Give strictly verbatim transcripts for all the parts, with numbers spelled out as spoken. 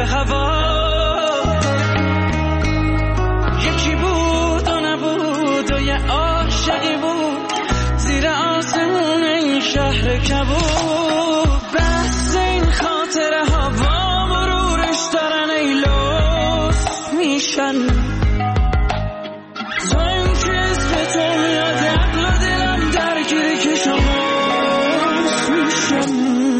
هوا. یکی بود و نبود و یه عاشقی بود زیر آسمون این شهر کبود. بس این خاطره ها با مرورش دارن ای لطف میشن. تو این که اسم تو میاد عقل و دلم درگیری که شماست میشن.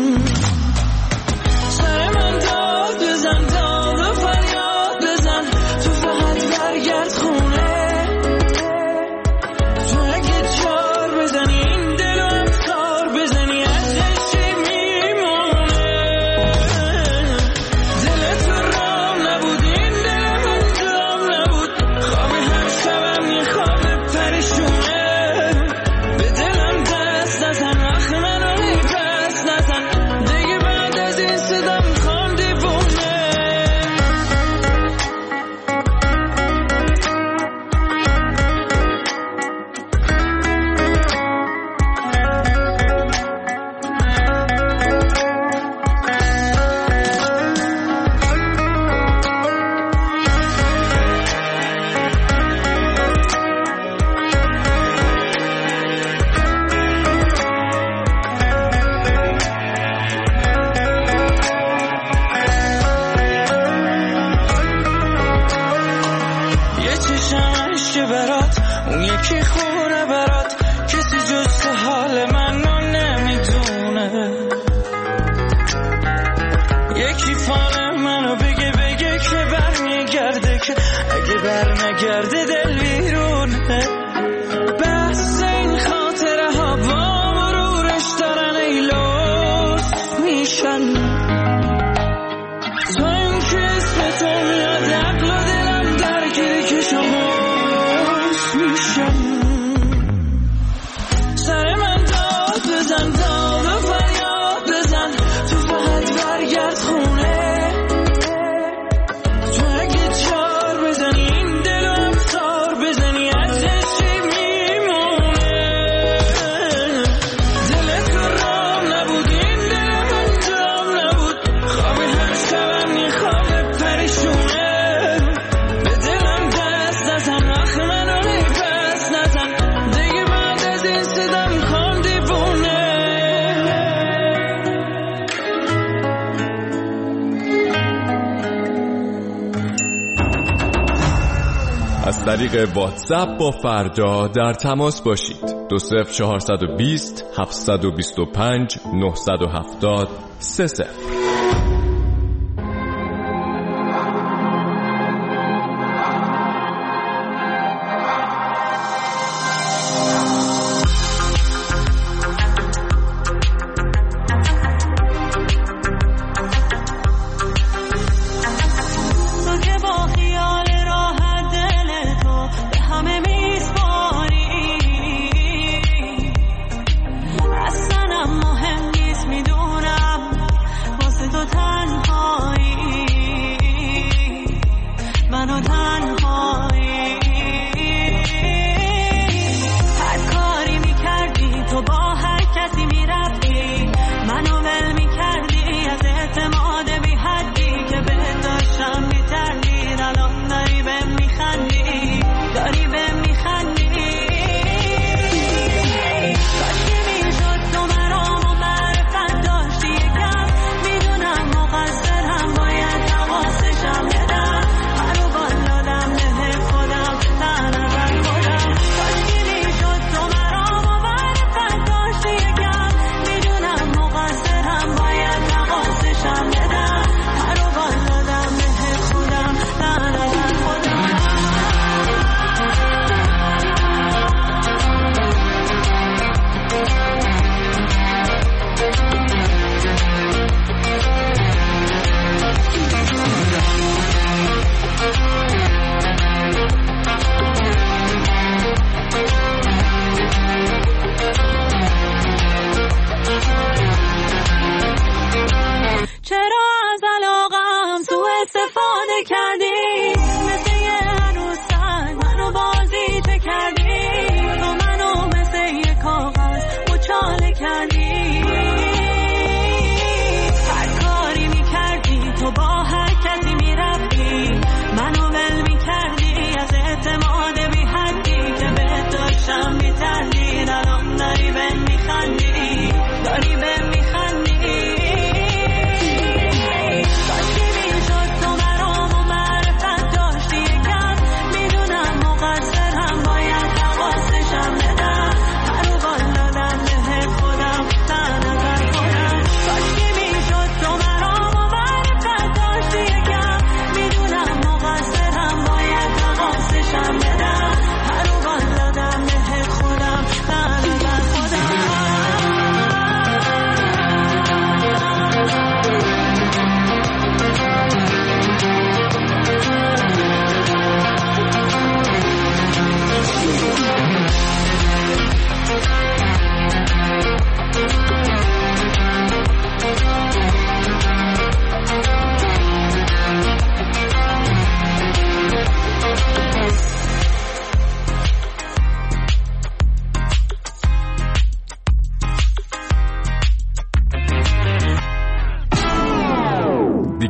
سر من داد بزن داد و فریاد بزن تو فقط برگرد خونه. تو اگه چار بزنی این دل و افکار بزنی ازش چی میمونه. دل تو رام نبود این دل من جام نبود. خواب هر شبم یه خواب پریشونه. به دلم دست نزن آخ منو هی پس نزن دیگه بعد از این صدا میخوام دیوونه. یه چشم عشق برات اون یکی خونه برات کسی جز تو حال منو نمیدونه. یکی فال منو بگه بگه که بر میگرده که اگه بر نگرده دل بیرونه. بس این خاطره ها با مرورش دارن ای لطف میشن. تو این که اسم تو میاد عقل و دلم درگیری که شماست میشن. سر من داد بزن داد و فریاد بزن تو فقط برگرد خونه. تو اگه چار بزنی این دل و افکار بزنی ازش چی میمونه. دل تو رام نبود این دل من جام نبود. خواب هر شبم یه خواب پریشونه. به دلم دست نزن آخ منو هی پس نزن دیگه بعد از این صدا میخوام دیوونه. از طریق واتساپ با فردا در تماس باشید. دو صفر چهارصد و بیست هفتصد و بیست و پنج نهصد و هفتاد سه صفر. تو که با خیال راحت دل تو به همه میسپاری اصلا مهم نیست میدونم واسه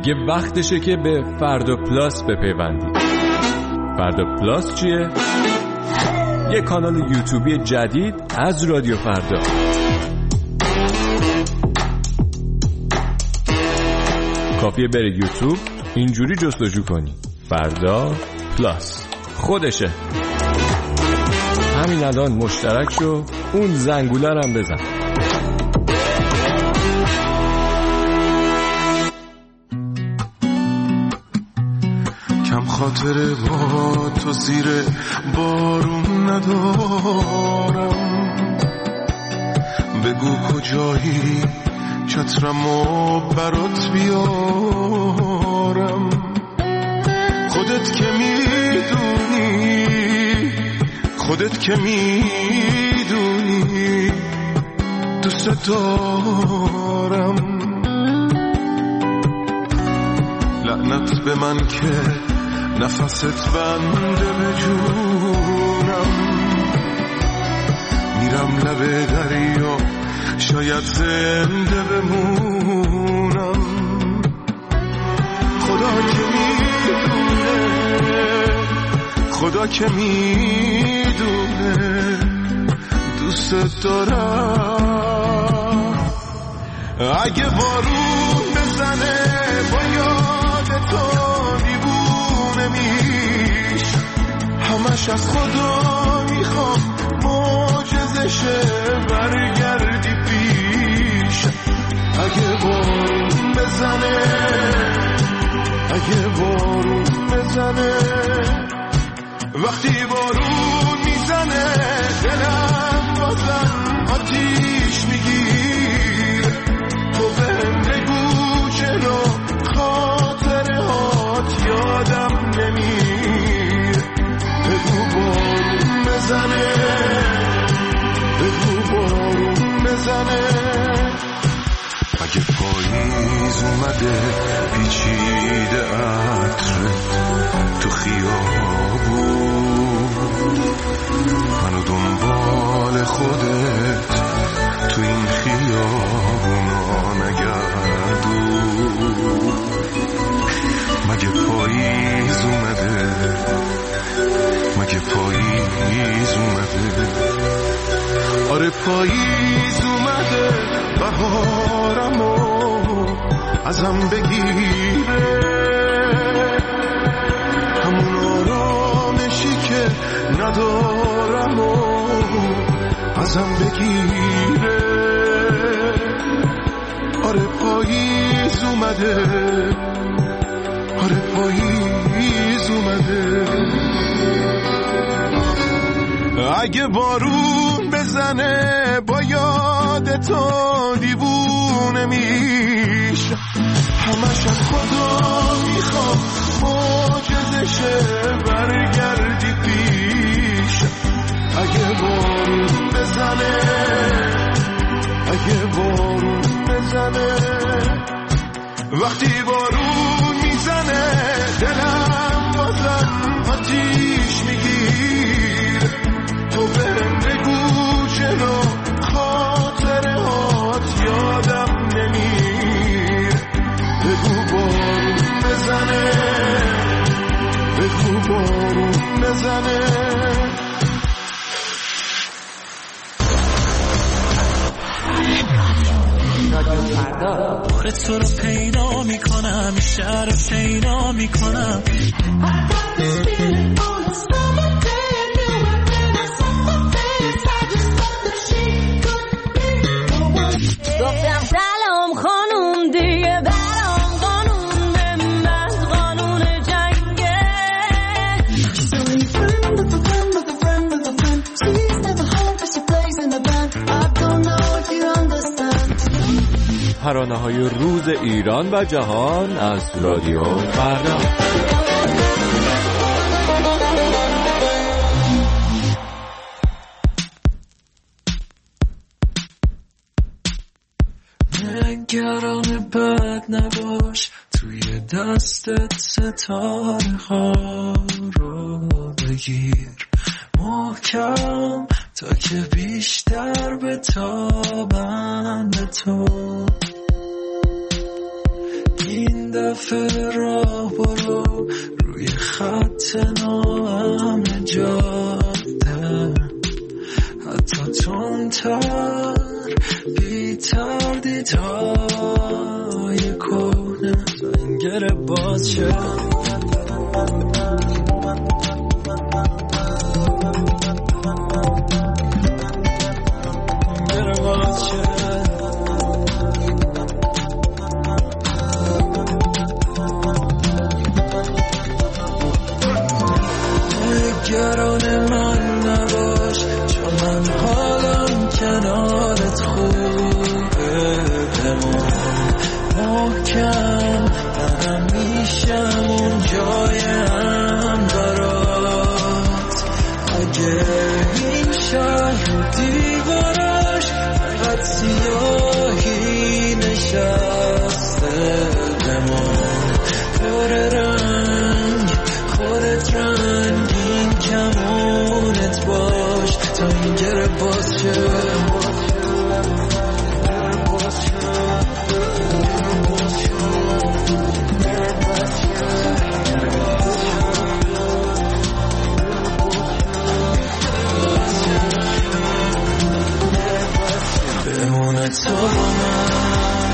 دیگه وقتشه که به فردا پلاس بپیوندید. فردا پلاس چیه؟ یه کانال یوتیوبی جدید از رادیو فردا. کافیه بری یوتیوب، اینجوری جستجو کنی فردا پلاس، خودشه. همین الان مشترک شو، اون زنگوله رو هم بزن. کم خاطر با تو زیر بارون ندارم، بگو کجایی چترمو برات بیارم. خودت که میدونی، خودت که میدونی دوست دارم. لعنت به من که نفست بنده به جونم، میرم لب دریا شاید زنده بمونم. خدا که میدونه، خدا که میدونه دوست دارم. اگه بارون بزنه با یاد تو دیوونه میش، همش از خدا میخوام معجزشه برگردی پیش. اگه بارون بزنه، اگه بارون بزنه، وقتی بارون میزنه دلم بازم آتیش میگیر. تو بهم بگو چرا خاطره هات یادم نمیر. بگو بارون بزنه، بگو بارون بزنه. اگه پاییز اومده پیچیده عطرت تو خیابون، منو دنبال خودت تو این خیابونا نگردون. مگه پاییز اومده، مگه پاییز اومده؟ آره پاییز اومده، بهارمو ازم بگیره. همون آرامشی که ندارم و ازم بگیره. آره پاییز اومده، آره پاییز اومده. اگه بارون بزنه با یاد تو دیوونه میش، همش از خدا میخوام معجزشه برگردی پیش. اگه بارون بزنه، اگه بارون بزنه، وقتی بارون میزنه دلم بازم آتیش میگیر. تو بهم بگو چرا خاطره هات یادم نمیر. بگو بارون بزنه، بگو بارون بزنه. آخه تو رو پیدا میکنم، شهر رو پیدا میکنم. گفتم سلام خانوم دیگه برام قانون به من قانون جنگه. So you friend of a friend of a friend of a friend. She's never home but she plays in the band. I don't know if you understand. ترانه‌های روز ایران و جهان از رادیو فردا. نگران بد نباش، توی دستت ستاره ها رو بگیر محکم تا که بیشتر بتابن به تو. این دفعه دفعه راه برو روی خط ناامن جاده، حتی تندتر بی تردیدهای کهنه زنگر باز شد. نگران من نباش چون من حالم کنارت خوبه، بمون محکم منم میشم اون جایم برات. اگه این شهر دیوارش فقط سیاهی نشسته، بمون پر رنگ خودت رنگین کمونت باش تا این گره باز شه. بمونه تو با من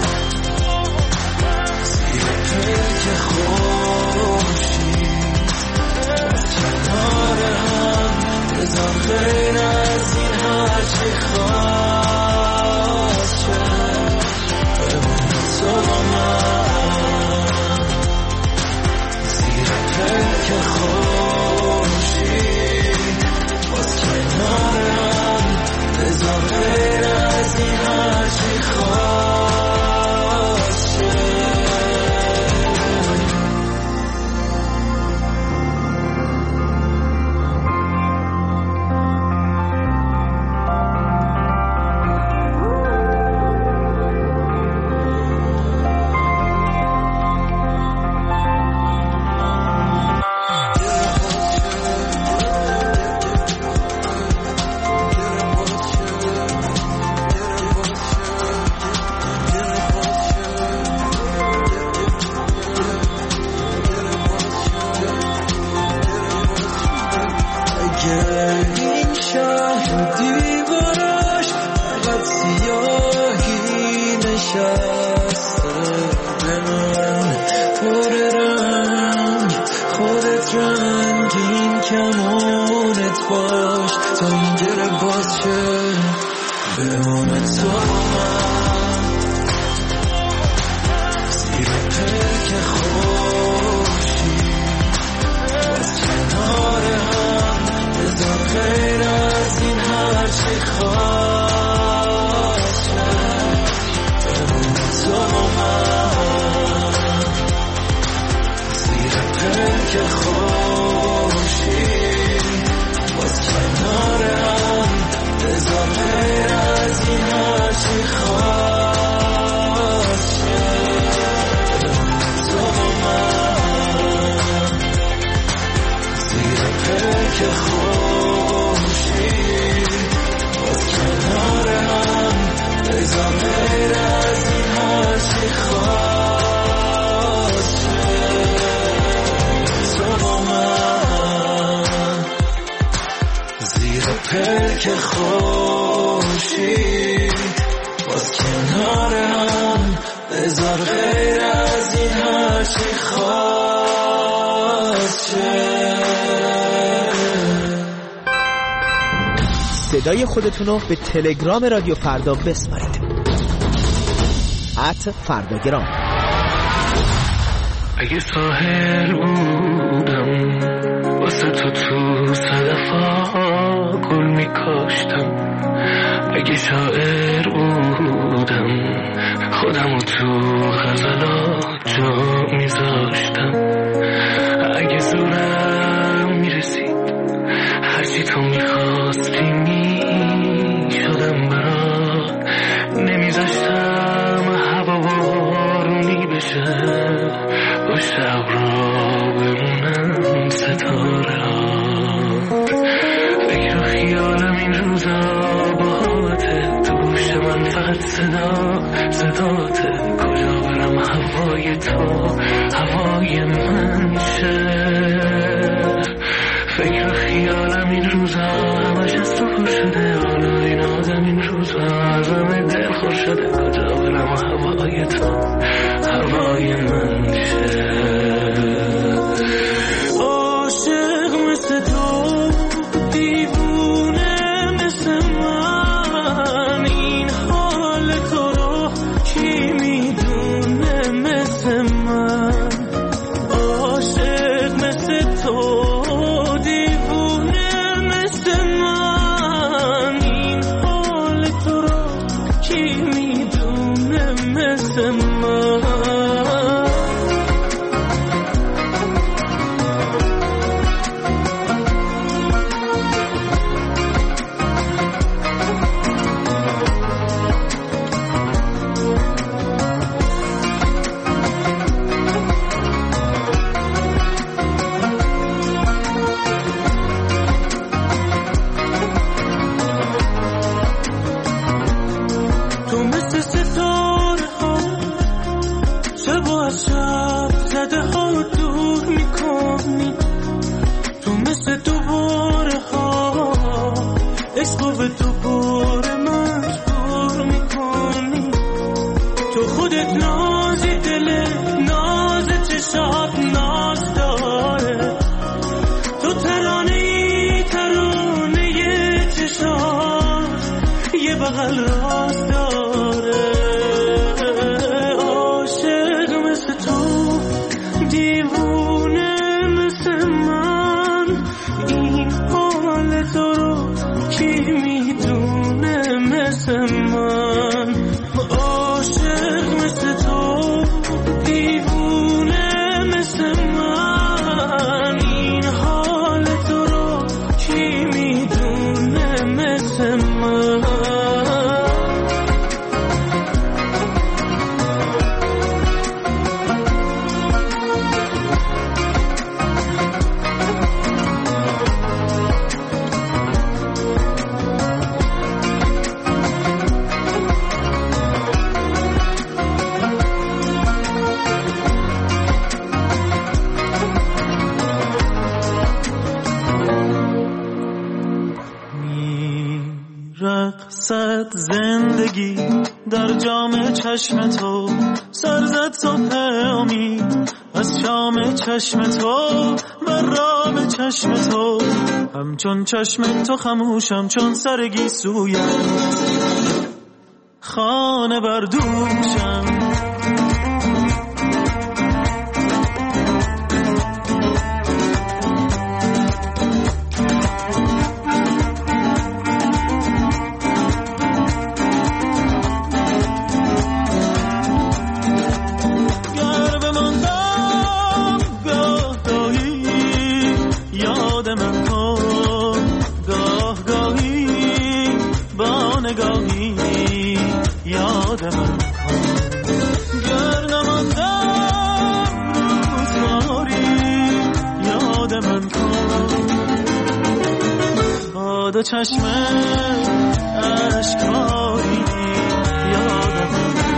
زیر پلک خوشی کنار هم، بذار غیر از این هرچی خواست شه. بمونه تو با من زیر پلک خوشی باز کنار هم، بذار غیر از این هرچی خواست شه. این شهر دیوارش فقط سیاهی نشسته، بمون پر رنگ خودت رنگین کمونت باش تا این گره باز شه. بمونه تو من زیر پلک خوشی باز کنار هم، بذار غیر از این هرچی خواست شه. بمونه تو من زیر پلک خوشی باز کنار هم، بذار غیر از این هرچی خواست شه. بمونه تو من زیر پلک خوشی باز کنار هم، بذار غیر از این هرچی خواست شه. تو با من زیر پلک خوشی باز کنار هم، بذار غیر از این هرچی خواست شه. صدای خودتون رو به تلگرام رادیو فردا بسپارید. ات فرداگرام. اگه ساحل بودم واسه تو تو صدفا گل میکاشتم، اگه شاعر بودم خودمو تو غزلات جا میذاشتم، اگه زورم میرسید هرچی تو میخواستی میشدم برات، نمیذاشتم هوا بارونی بشه و شب را بمونم ستاره ها. فکر و خیالم این روزا باهاته، تو گوش من فقط صدا صداته، کجا برم هوای تو هوای من شه. فکر و خیالم این روزا همش از تو پر شده، حالا این آدم این روزا ازم دل خور شده. کجا برم هوای تو هوای من شه. عاشق مثل تو دیوونه مثل من، این حال تو رو کی میدونه مثل من. عاشق مثل تو زندگی در جام چشم تو، سر زد صبح امید از شام چشم تو، بر رام چشم تو همچون چشم تو خموشم چون سر گیسویت خانه بردوشم. چشم اشکاری یادم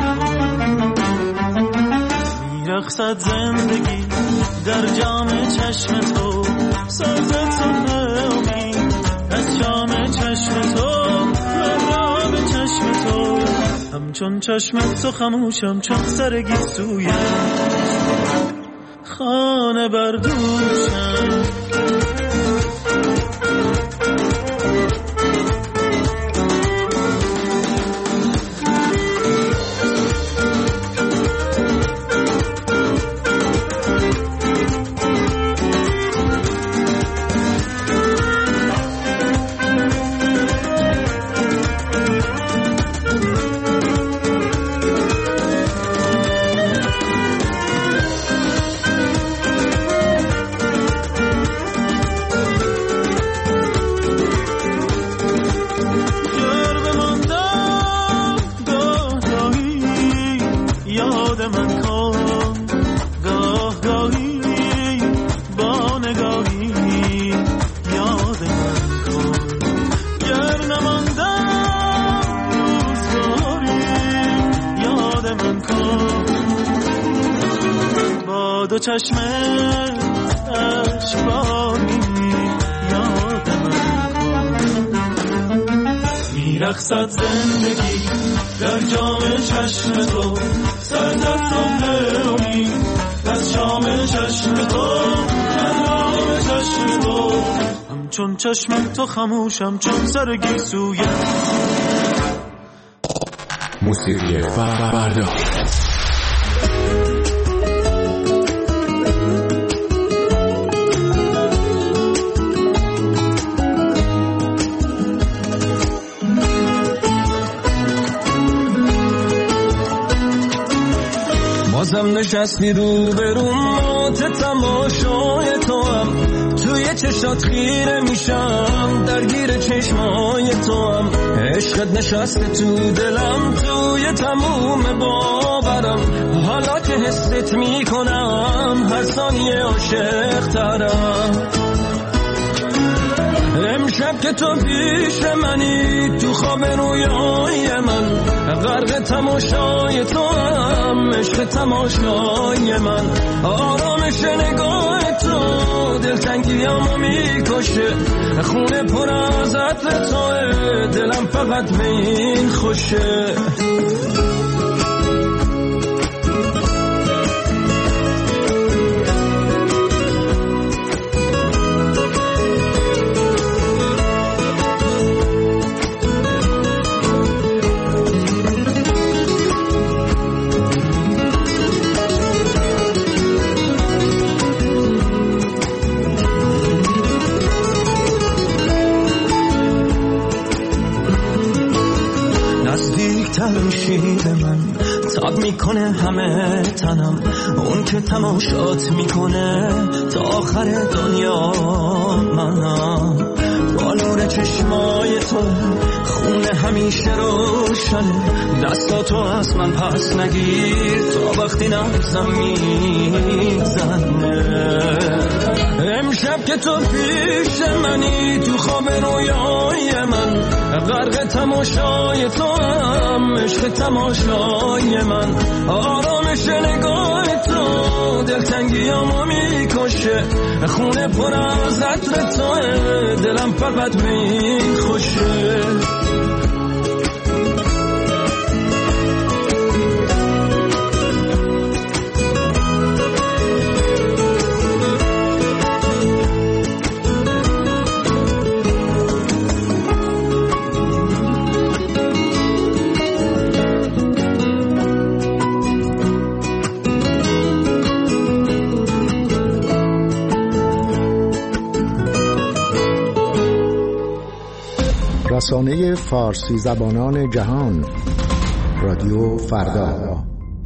میرقصد زندگی در جام چشم تو، سازد صبح امید از شام چشم تو، مرام چشم تو همچون چشم تو خموشم چون سر گیسویت خانه بردوشم. دو چشم اشبانی یادم میرقصد زندگی در جام چشم تو سرزد صبح امید از شام چشم تو در رام چشم تو همچون چشم تو خموشم چون سرگی سویم موسیقی فردا بازم نشستی رو برون مات تماشای تو هم توی چشات خیره میشم درگیر چشمای تو هم عشقت نشسته تو دلم توی تموم باورم حالا که حست میکنم هر ثانیه عاشق ترم امشب که تو پیش منی تو خواب رویای من غرق تماشای تو هم عشق تماشای من آرامش نگاه تو دلتنگیامو میکشه خونه پر از عطر توه دلم فقط به این خوشه تمشید من تاب میکنه همه تنم اون که تماشات میکنه تا آخر دنیا منم با نور چشمای تو خونه همیشه روشنه دستاتو از من پس نگیر تا وقتی نفسم میزنه امشب که تو پیش منی تو خواب رویای من غرق تماشای تو هم عشق تماشای من آرامش نگاه تو دلتنگیامو میکشه خونه پر از عطر توه دلم فقط به این خوشه رسانه فارسی زبانان جهان رادیو فردا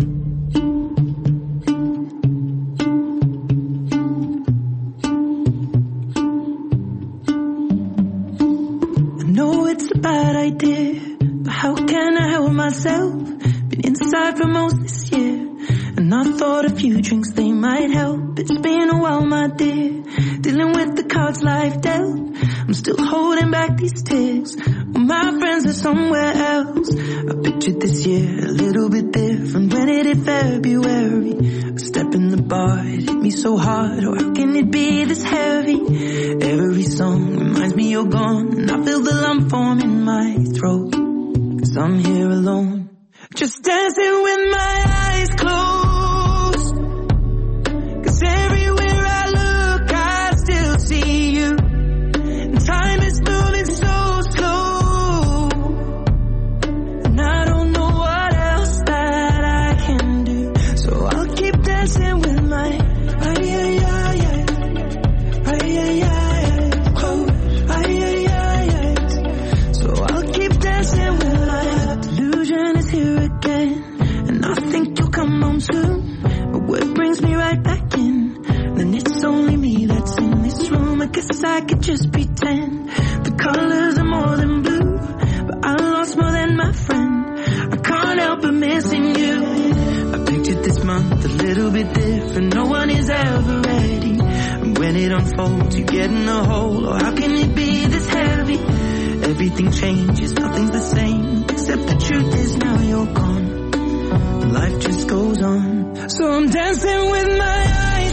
I know it's a bad idea, but how can I help myself? Been inside for most this year, and I thought a few drinks they might help. It's been a while, my dear, dealing with the cards life dealt. I'm still holding back these tears when my friends are somewhere else. I pictured this year a little bit different when it hit February. A step in the bar, it hit me so hard. Or how can it be this heavy? Every song reminds me you're gone, and I feel the lump form in my throat. 'Cause I'm here alone, just dancing with my eyes closed. 'Cause everywhere I look, I still see you. Time is moving so slow, and I don't know what else that I can do. So I'll keep dancing with my ay ay ay ay ay ay ay close ay ay ay ay. So I'll keep dancing with my delusion is here again, and I think you'll come home soon. But what brings me right back in? Then it's only me that's in this room. I guess I could just pretend the colors are more than blue, but I lost more than my friend. I can't help but missing you. I pictured this month a little bit different. No one is ever ready, and when it unfolds you get in a hole. Or how can it be this heavy? Everything changes, nothing's the same, except the truth is now you're gone. Life just goes on, so I'm dancing with my eyes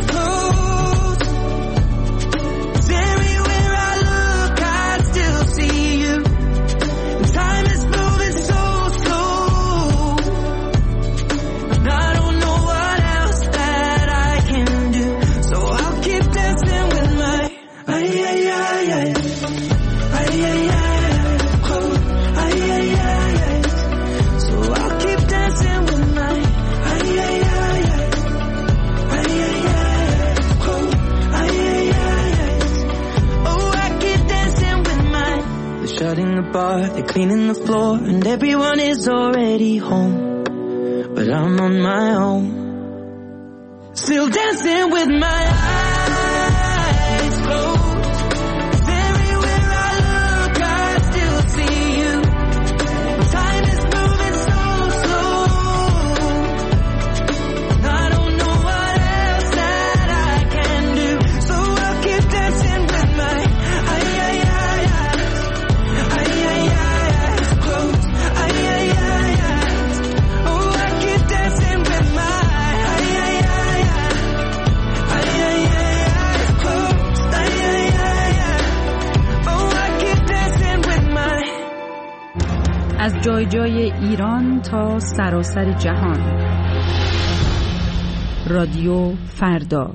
bar, they're cleaning the floor, and everyone is already home. But I'm on my own, still dancing with my eyes closed. 'Cause everywhere I look, I still see you. Time is moving so slow, and I don't know what else that I can do. So I'll keep dancing with my ay ay ay ay ay ay eyes closed. Ay ay ay ay. Oh, I keep dancing with my ay ay ay ay ay ay eyes closed. Ay ay ay ay. Oh, I keep dancing with my. از جای جای ایران تا سراسر جهان. رادیو فردا.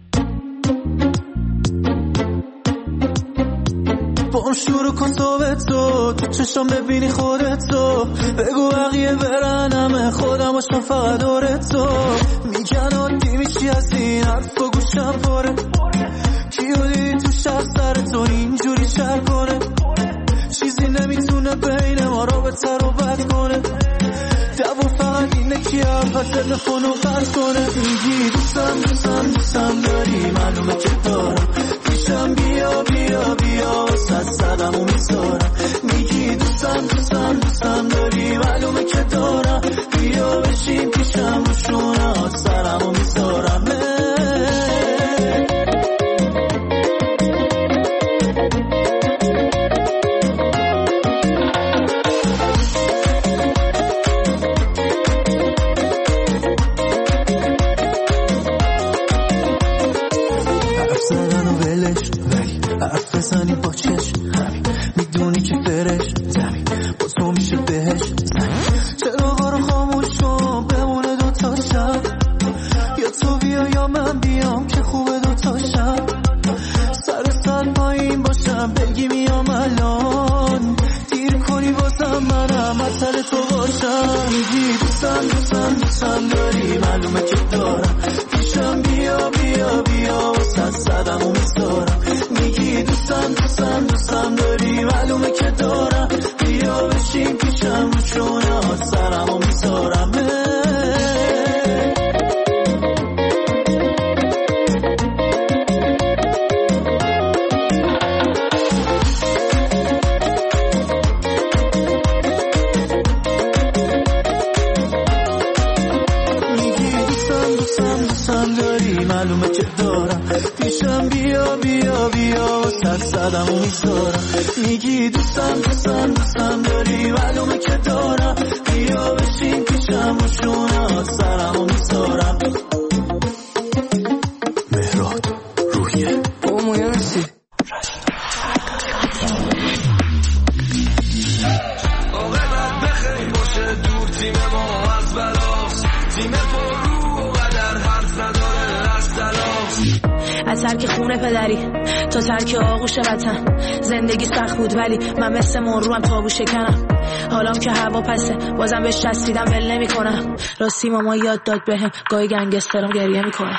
با هم شروع کن تو به تو تو چشم ببینی خودتو، بگو بقیه برن همه خودماشون فقط دور تو. میگن عادی میشی از این حرف و گوشم پره، کیو دیدی تو شب سر تو اینجوری شر کنه. چیزی نمیتونه بین ما رابطه رو بد کنه، دو فقط اینه که اول تلفنو قطع کنه. میگی دوستم دوستم دوستم داری، معلومه که دارم، پیشم بیا بیا بیا وسط صدمو میذارم. میگی دوستم دوستم دوستم داری، معلومه که دارم، بیا بشین پیشم رو شونه سرمو میذارم. بزنی با چشم همین، میدونی که فرش زمین با تو میشه بهش زمین. چراغا رو خاموش کن بمونه دوتا شب، یا تو بیا یا من بیام که خوبه دوتا شب. سر سر پایین باشم بگی میام الان، دیر کنی بازم منم اصل تو باشم. میگی دوستم دوستم دوستم داری، معلومه که دارم، پیشم بیا بیا بیا وسط صدمو میذارم. میگی دوستم دوستم دوستم داری، معلومه که دارم، بیا بشین پیشم رو چونه سرمو میذارم. معلومه که دارم، پیشم بیا بیا بیا وسط صدمو میذارم. میگی دوستم دوستم دوستم داری، معلومه که دارم، بیا بشین پیشم رو شونه سرمو میذارم. مهراد روحیه او مویانسی عاقبت بخیر باشه، دور تیم ما از بلاست، تیم پر رو و قدر حرف نداره از تلاش. از ترک خونه پدری تا ترک آغوش وطن، زندگی سخت بود ولی من مثل مروم تابو شکنم. حالام که هوا پسه بازم بهش چسبیدم ول نمی کنم. راستی ماما یاد داد بهم گاهی گنگسترم گریه میکنه.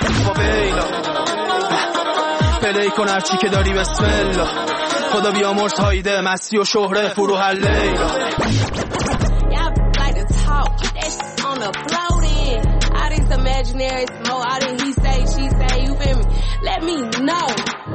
پلی کن هرچی که داری بسم الله، خدا بیامرز هایده مستی و شهره فرو هر لیلا. Imaginary smoke, I didn't he say, she say, you feel me? Let me know.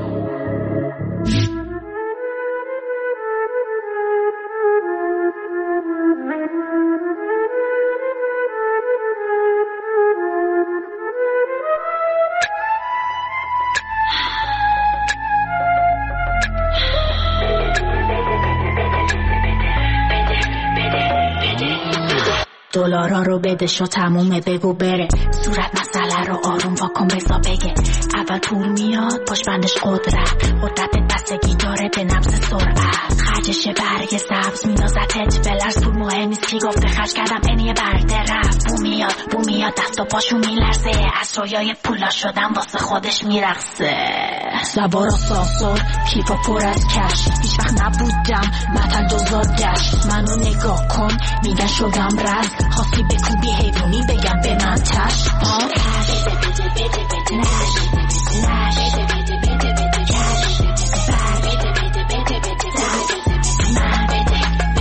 دلارا رو بده شو تمومه بگو بره، صورت مسئله رو آروم واکن بزا بگه. اول پول میاد پشت بندش قدرت، قدرت دست گیتاره به نبض سرعت. خرجش برگ سبز مینازتت بلرز، پول مهم نیست کی گفته خرج کردم اینیه برده رفت. بو میاد بو میاد دست و پاشو میلرزه، از رویای پولا شدم واسه خودش میرقصه. زبارا ساسور کیفا پر از کش، هیچ وقت نبودم متن دوزادش. منو نگاه کن میگن شدم رز، خواستی بکوبی حیوانی بگم به من تش. آه کش بده بده بده نش نش بده بده بده کش بر بده بده بده بده من بده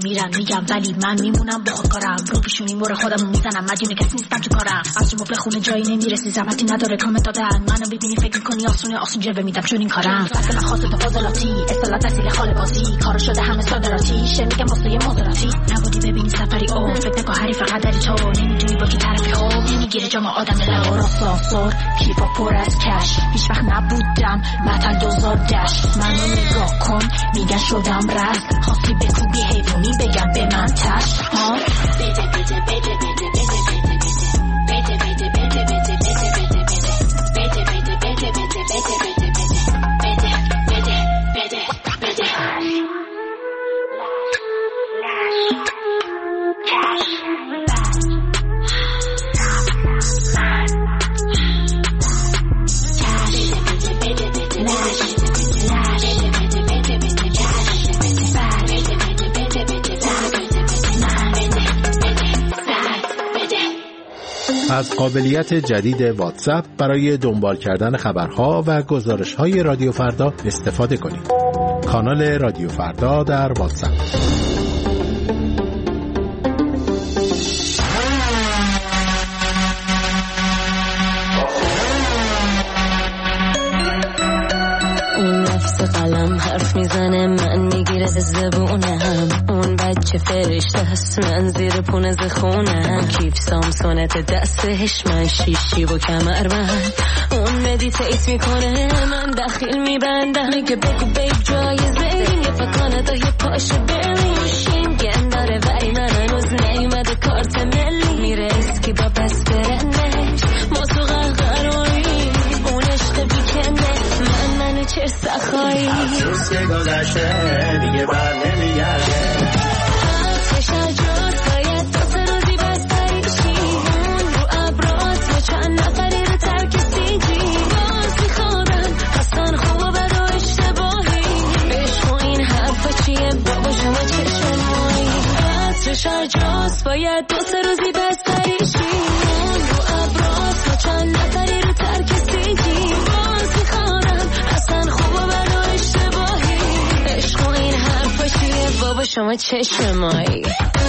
میرن میگم ولی من میمونم با خودکارم رو پیشونی مور خودمو میزنم مدیون کسی نیستم تو کارم از مبل خونه جایی نمیرسی زحمتی نداره کامنت دادن منو ببینی فکر کنی آسونه آسون جلوه میدم چون این کارم اصلا خاصه تو فاضلاتی اصالت اصیل خاله بازی کارو شده همه صادراتی شه میگم واسه یه مزاراتی نبودی ببینی سفری او فکر نکن حریف قدری تو نمیدونی با کی طرفی خوب نمیگیره جام آدم لورا سانسور کیفا پر از کش هیچ وقت نبودم متل دوزار دش منو نگاه کن میگن شدم رد خواستی بکوبی حیوانی بگم به من تش ها بده بده بده بده بده بده بده بده بده بده بده از قابلیت جدید واتساپ برای دنبال کردن خبرها و گزارش‌های رادیو فردا استفاده کنید. کانال رادیو فردا در واتساپ. قلم حرف میزنه من میگیره زبونم اون بچه فرشته هست من زیر پونه زخونم کیف سامسونت دستش من شیشی و کمر من اون مدیتیت میکنه من داخل میبندم میگه بگو بیب جایزه یه فکانه دا یه پاش بریم شینگن داره ولی من هنوز نیومده کارت ملی میره اسکی با بس برنش ما تو قراریم اون عشق بیکنه من منو چه سخایی افسوس که گذشته دیگه بر نمیگرده آتش عجاز باید دو سه روزی بستریشی اون رو ابرات و چند نفری رو ترک سیجی باز میخوادم حسن خوب و بد و اشتباهی عشق و این حرفا چیه بابا شما چشم مایی آتش عجاز باید دو سه روزی بستریشی اون رو ابرات و چند نفری رو ترک سیجی باز میخوادم حسن خوب و بد و اشتباهی عشق و این حرفا چیه بابا شما چشم مایی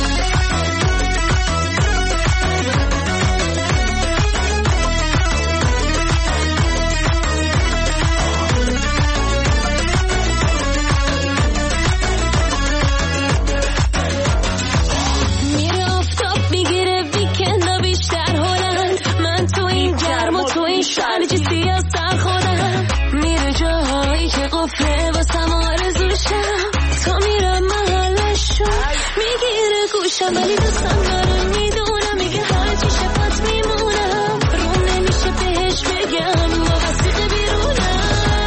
میره آفتاب میگیره ویکند و بیشتر هلند من تو این گرم و تو این شرج سیاه سر خودم میره جاهایی که قفله واسم آرزوشم تا میرم محلشون میگیره گوشم ولی دوستم داره میدونم میگه هرچی شفت میمونم روم نمیشه بهش بگم با وسیقه بیرونم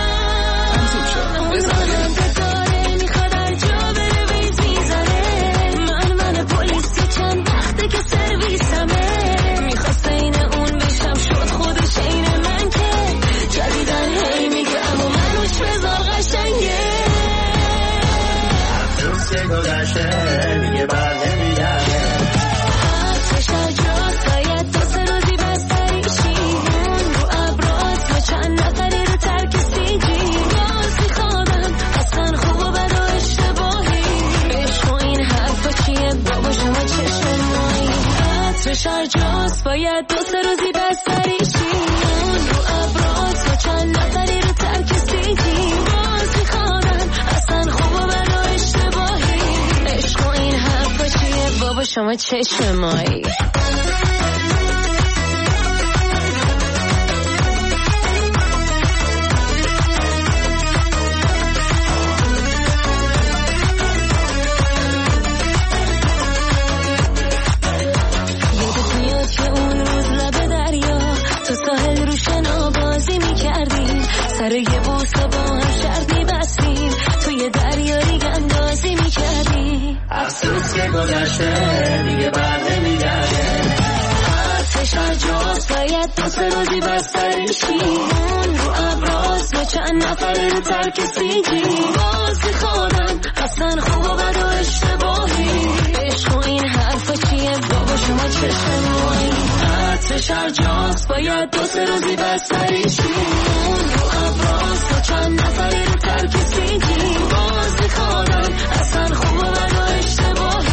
اون منم داره میخواد هر جا بره ویز میزنه من من پلیسی چند وقته که سرویسمه میخواست این اون بشم شد خودش این من که جدیدن هی میگه اما منوش بذار قشنگه افسوس که گذشته دیگه بر نمیگرده آتش عجاز باید دو سه روزی بستریشی اون رو ابرات و چند نفری رو ترک سیجی باز میخوادم اصلا خوب و بد و اشتباهی عشق و این حرفا چیه بابا شما چشم مایی آتش عجاز باید دو سه روزی بستریشی اون رو ابرات و چند نفری رو ترک سیجی باز میخوادم اصلا خوب و بد و اشتباهی عشق و این حرفا چیه بابا شما چشم مایی یادت میاد که اون روز لب دریا تو ساحل رو شنا بازی میکردیم سر یه بوسه با هم شرط میبستیم توی دریا ریگ اندازی میکردیم افسوس که گذشته دیگه بر نمیگرده آتش عجاز باید دو سه روزی بستریشی اون رو ابراز و چند نفری رو ترک سیجی باز میخوادم اصلا خوب و بد و اشتباهی عشق و این حرفا چیه بابا شما چشم مایی آتش عجاز باید دو سه روزی بستریشی اون رو ابراز و چند نفری رو ترک سیجی باز میخوادم اصلا خوب و بد و اشتباهی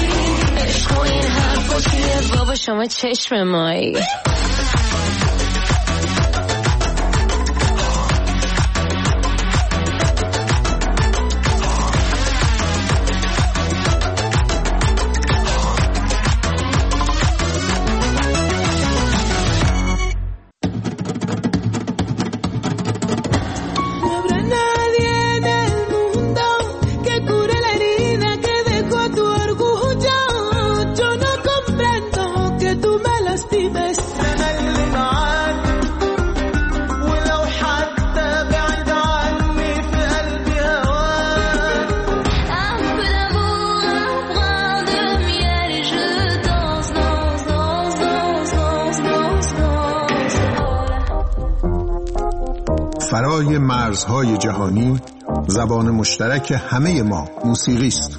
شما چشم مایی. فرای مرزهای جهانی زبان مشترک همه ما موسیقی است.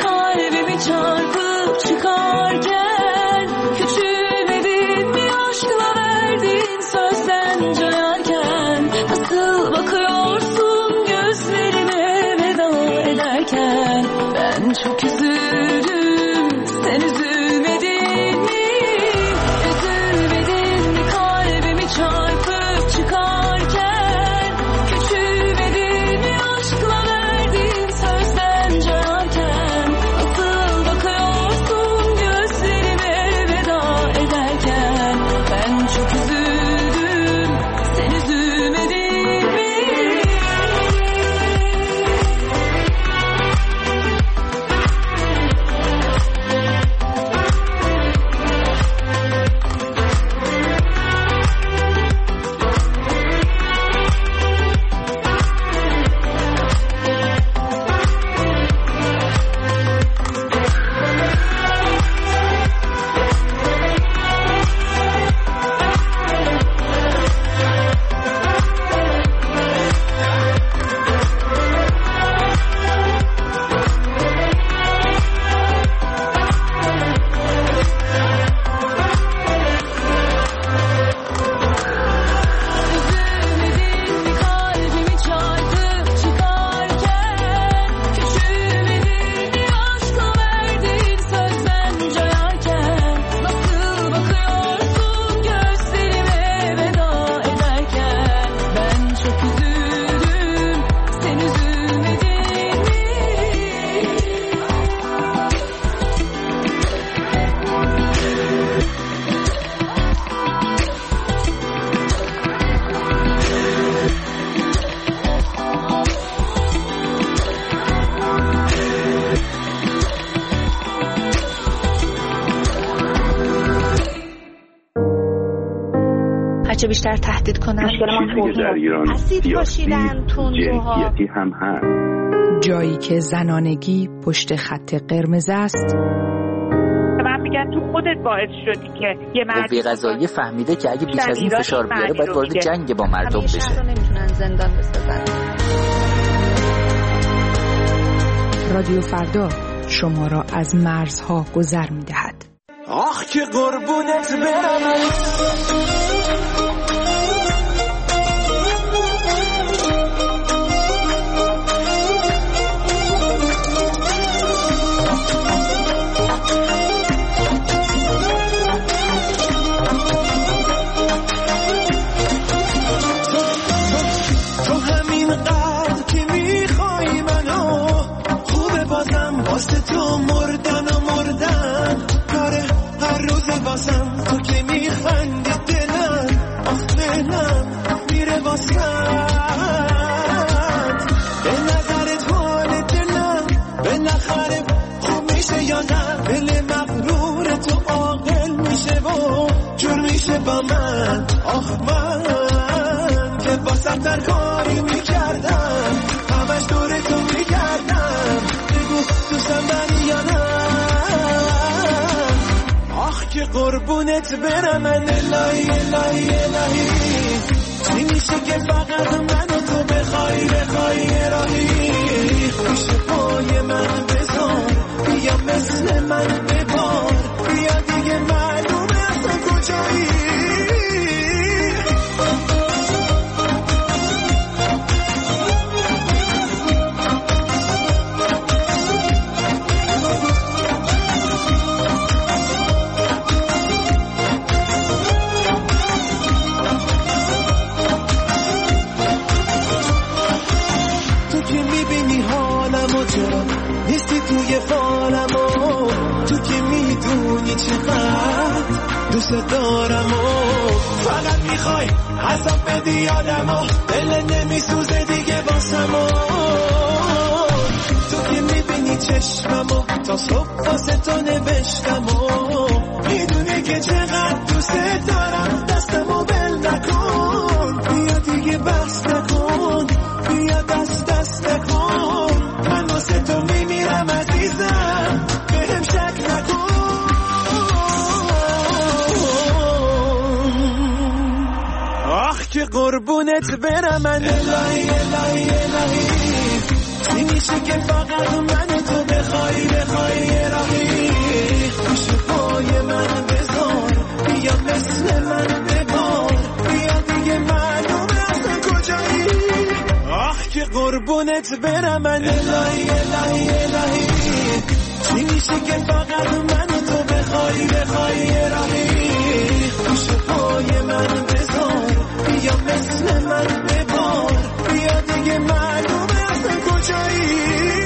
Çarpıp çıkarken küçülmedin mi aşk چه بیشتر تهدید کنن. مشکل ما در ایران اسید پاشیدن، تندروها، جنسیتی هم هست. جایی که زنانگی پشت خط قرمز است. من میگم تو خودت باعث شدی که یه مرد قوه قضاییه فهمیده که اگه بیش از این فشار بیاره باید وارد جنگ با مردم بشه. شهر رو نمیتونن زندان بسازن. رادیو فردا شما را از مرزها گذر میدهد. آخ که قربونت برم تو همین قدر که میخوای منو خوبه بازم واسه تو مردن و مردن کاره هر روز بازم تو که میخندی دلم آخ دلم میره واسه به نظرت حال دلم بالاخره خوب میشه یا نه دل مغرور تو عاقل میشه و جور میشه با من آخ من که با سبتر کاری میکردم همش دور تو میکردم بگو دوستم داری یا نه آخ که قربونت برم من الهی الهی الهی چی میشه که فقط منو تو بخوای بخوای راهی میشه پای من بذار بیا مثل من ببار بیا دیگه معلومه اصلا کجایی نیستی توی فالم و تو که میدونی چقدر دوست دارم و فقط میخوای عذاب بدی یادم و دل نمیسوزه دیگه باسم و تو که میبینی چشمم و تا صبح واسه تو نوشتم و میدونی که چقدر دوست دارم دستم و بل نکن بیا دیگه بحث نکن بیا دست دست نکن من واسه تو میمیرم عزیزم بهم شک نکن آخ که قربونت برم من الهی الهی الهی چی میشه که فقط من تو بخوای بخوای راهی میشه پای من بذار بیا مثل من ببار بیا دیگه معلومه اصلا کجایی آخ که قربونت برم من الهی الهی الهی چی میشه که فقط من تو بخوای بخوای راهی میشه پای من بذار بیا مثل من ببار بیا دیگه معلومه اصلا کجایی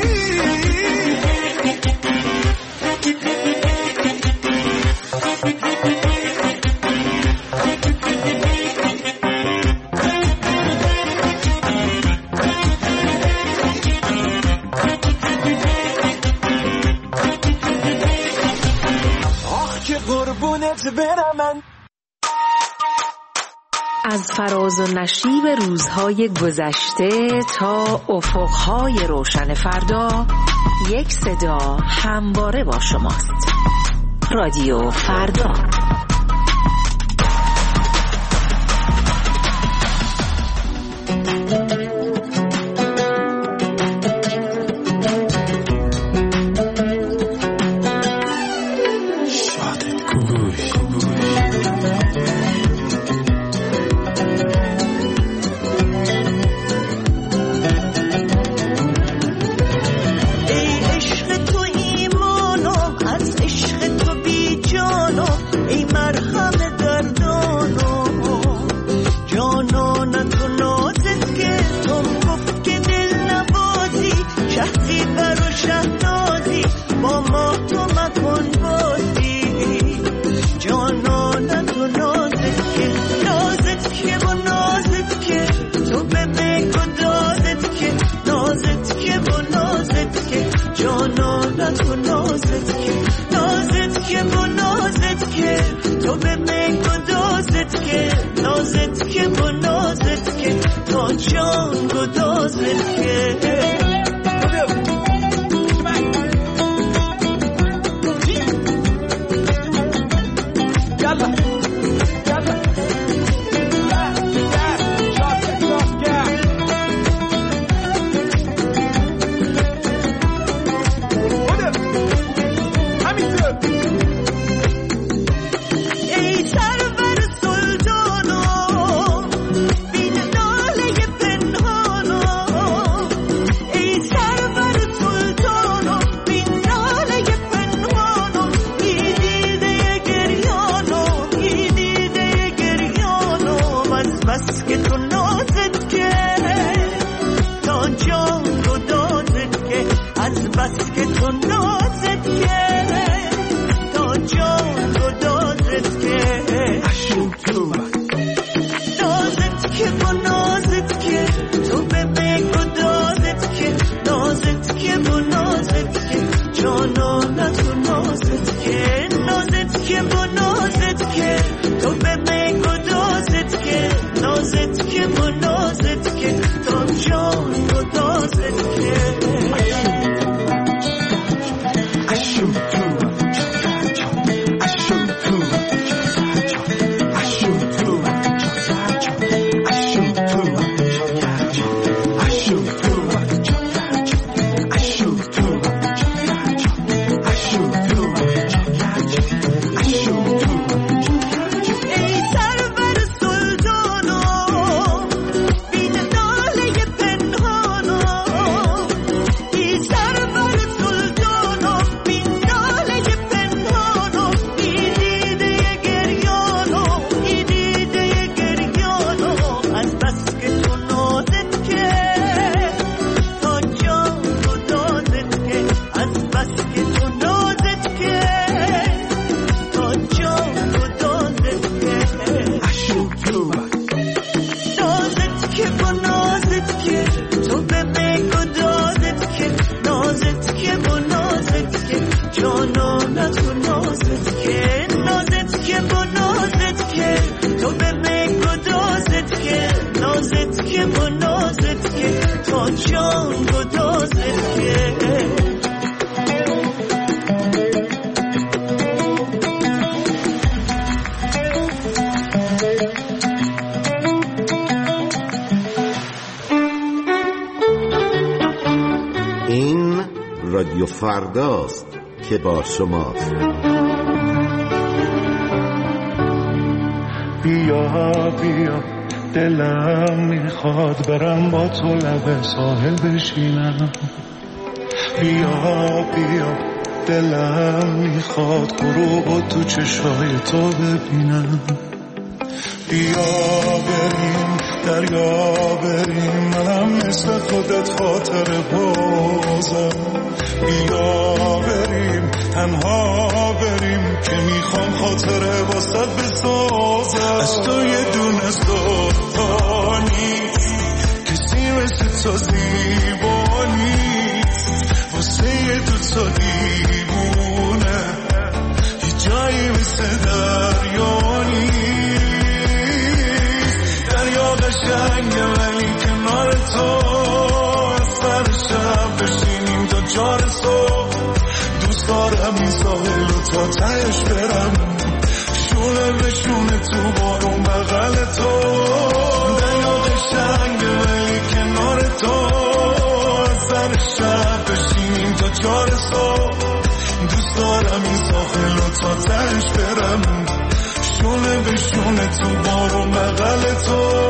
از فراز و نشیب روزهای گذشته تا افقهای روشن فردا یک صدا همواره با شماست. رادیو فردا. نازت که تو به من گذاشت که نازت جان گدازت که رادیو فرداست که با شماست. بیا بیا دلم میخواد برم با تو لب ساحل بشینم. بیا بیا دلم میخواد غروب تو چشای تو ببینم. بیا بریم دریا بریم منم مثل خودت خاطر بازم. بیا بریم تنها بریم که میخوام خاطره واسه بسازم. از تو یه دونه زودتا نیست کسی مثل تو زیبا نیست. واسه یه دوتا دیوونه یه جایی مثل دریا نیست. دریا قشنگه ولی کنار تو از سر شب بشینیم تا چار صبح. دوست دارم این ساحل رو تا تهش برم شونه به شونه تو بارون بغل تو. دریا قشنگه ولی کنار تو از سر شب بشینیم تا چار صبح. دوست دارم این ساحل رو تا تهش برم شونه به شونه تو بارون بغل تو.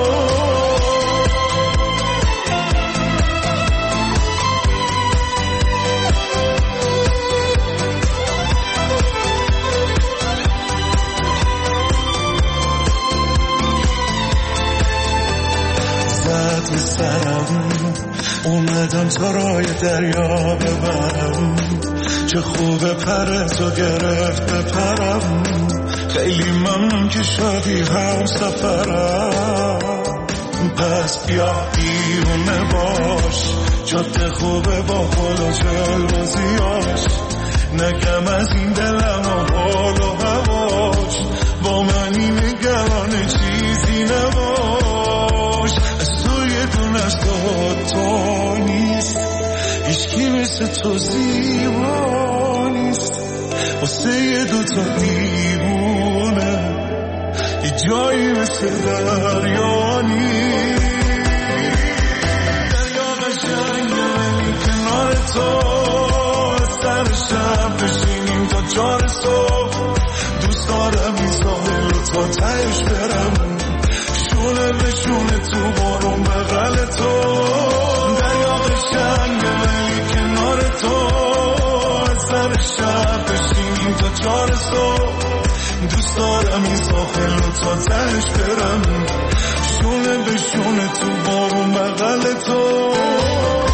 زد به سرم اومدم تا رای دریا ببرم. چه خوبه پر تو گرفت بپرم. خیلی ممنون که شدی هم سفرم. پس بیا دیونه باش جاده خوبه با حال و جلوزیاش. نگم از این دلم و حال و هواش با منی نگران چیزی نباش. از تو یه تو زیبا نیست واسه دوتا دیوونه یه جایی مثل دریا نیست دریا قشنگه ولی کنار تو سر شب بشینیم تا چار صبح دوست دارم این ساحل رو تا تهش برم شونه به شونه تو بارون بغل تو دریا قشنگه ولی کنار تو سر شب بشینیم تا چار صبح دوست دارم این ساحل رو تا تهش برم شونه به شونه تو بارون بغل تو